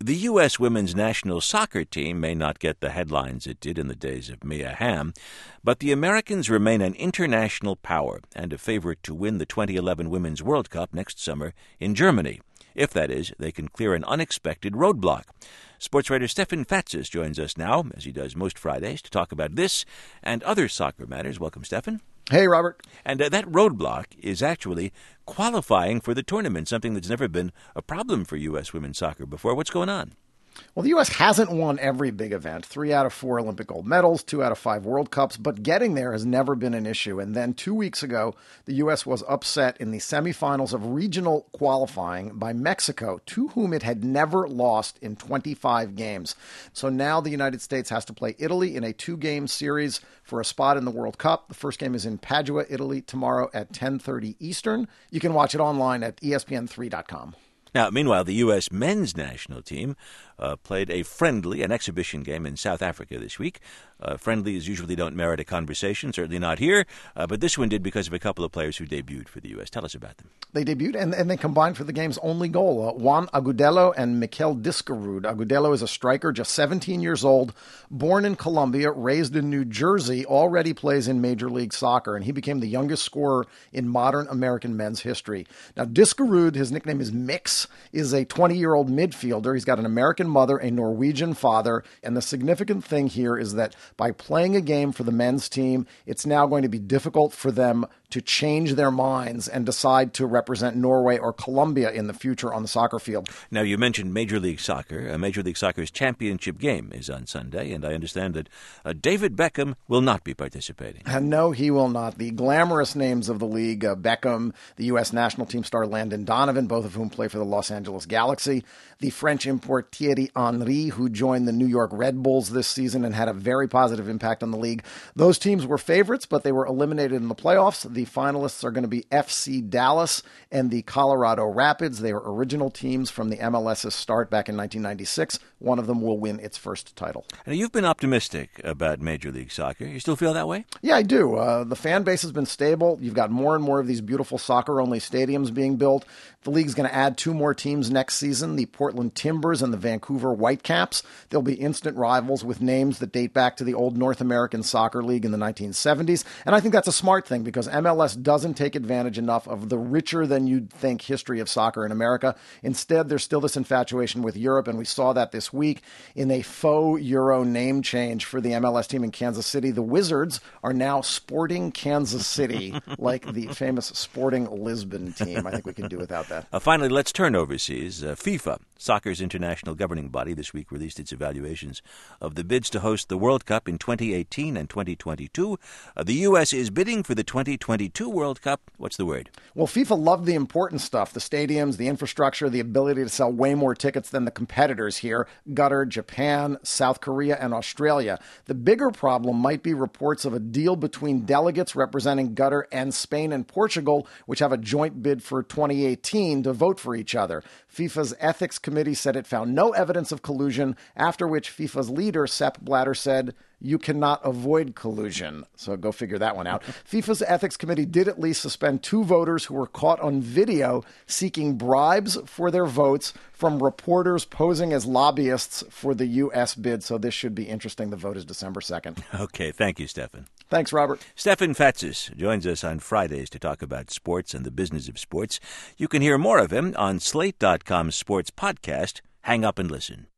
The U.S. women's national soccer team may not get the headlines it did in the days of Mia Hamm, but the Americans remain an international power and a favorite to win the 2011 Women's World Cup next summer in Germany, if, that is, they can clear an unexpected roadblock. Sports writer Stefan Fatsis joins us now, as he does most Fridays, to talk about this and other soccer matters. Welcome, Stefan. Hey, Robert. And that roadblock is actually qualifying for the tournament, something that's never been a problem for U.S. women's soccer before. What's going on? Well, the U.S. hasn't won every big event, 3 out of 4 Olympic gold medals, 2 out of 5 World Cups, but getting there has never been an issue. And then 2 weeks ago, the U.S. was upset in the semifinals of regional qualifying by Mexico, to whom it had never lost in 25 games. So now the United States has to play Italy in a 2-game series for a spot in the World Cup. The first game is in Padua, Italy, tomorrow at 10:30 Eastern. You can watch it online at ESPN3.com. Now, meanwhile, the U.S. men's national team played an exhibition game in South Africa this week. Friendlies usually don't merit a conversation, certainly not here, but this one did because of a couple of players who debuted for the U.S. Tell us about them. They debuted, and they combined for the game's only goal. Juan Agudelo and Mikel Diskerud. Agudelo is a striker, just 17 years old, born in Colombia, raised in New Jersey, already plays in Major League Soccer, and he became the youngest scorer in modern American men's history. Now, Diskerud, his nickname is Mix, is a 20-year-old midfielder. He's got an American mother, a Norwegian father, and the significant thing here is that by playing a game for the men's team, it's now going to be difficult for them to change their minds and decide to represent Norway or Colombia in the future on the soccer field. Now, you mentioned Major League Soccer. Major League Soccer's championship game is on Sunday, and I understand that David Beckham will not be participating. No, he will not. The glamorous names of the league, Beckham, the U.S. national team star Landon Donovan, both of whom play for the Los Angeles Galaxy, the French import Thierry Henry, who joined the New York Red Bulls this season and had a very positive impact on the league. Those teams were favorites, but they were eliminated in the playoffs. The finalists are going to be FC Dallas and the Colorado Rapids. They were original teams from the MLS's start back in 1996. One of them will win its first title. Now, you've been optimistic about Major League Soccer. You still feel that way? Yeah, I do. The fan base has been stable. You've got more and more of these beautiful soccer-only stadiums being built. The league's going to add 2 more teams next season, the Portland Timbers and the Vancouver Whitecaps. They'll be instant rivals with names that date back to the old North American Soccer League in the 1970s. And I think that's a smart thing because MLS doesn't take advantage enough of the richer than you'd think history of soccer in America. Instead, there's still this infatuation with Europe, and we saw that this week in a faux Euro name change for the MLS team in Kansas City. The Wizards are now Sporting Kansas City, like the famous Sporting Lisbon team. I think we can do without that. Finally, let's turn overseas. FIFA, soccer's international governing body, this week released its evaluations of the bids to host the World Cup in 2018 and 2022. The U.S. is bidding for the 2022 World Cup. What's the word? Well, FIFA loved the important stuff, the stadiums, the infrastructure, the ability to sell way more tickets than the competitors here, Qatar, Japan, South Korea, and Australia. The bigger problem might be reports of a deal between delegates representing Qatar and Spain and Portugal, which have a joint bid for 2018 to vote for each other. FIFA's ethics committee said it found no evidence of collusion, after which FIFA's leader, Sepp Blatter, said, "You cannot avoid collusion." So go figure that one out. FIFA's ethics committee did at least suspend 2 voters who were caught on video seeking bribes for their votes from reporters posing as lobbyists for the U.S. bid. So this should be interesting. The vote is December 2nd. Okay, thank you, Stefan. Thanks, Robert. Stefan Fatsis joins us on Fridays to talk about sports and the business of sports. You can hear more of him on Slate.com sports podcast, Hang Up and Listen.